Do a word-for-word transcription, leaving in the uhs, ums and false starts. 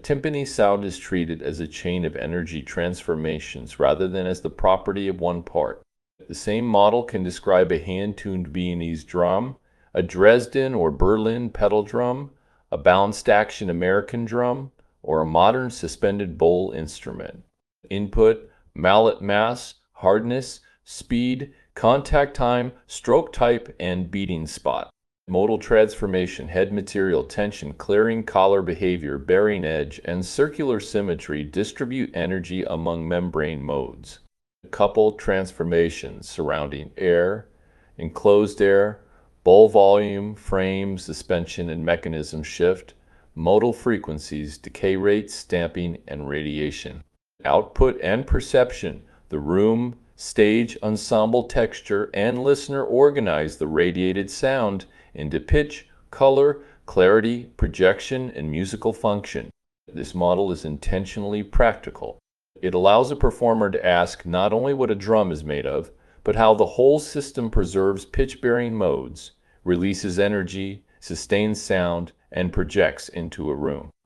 Timpani sound is treated as a chain of energy transformations rather than as the property of one part. The same model can describe a hand-tuned Viennese drum, a Dresden or Berlin pedal drum, a balanced action American drum, or a modern suspended bowl instrument. Input, mallet mass, hardness, speed, contact time, stroke type, and beating spot. Modal transformation, head material, tension, clearing, collar behavior, bearing edge, and circular symmetry distribute energy among membrane modes. Coupled transformations surrounding air, enclosed air, bowl volume, frame, suspension, and mechanism shift, modal frequencies, decay rates, stamping, and radiation. Output and perception, the room, stage, ensemble texture, and listener organize the radiated sound into pitch, color, clarity, projection, and musical function. This model is intentionally practical. It allows a performer to ask not only what a drum is made of, but how the whole system preserves pitch-bearing modes, releases energy, sustains sound, and projects into a room.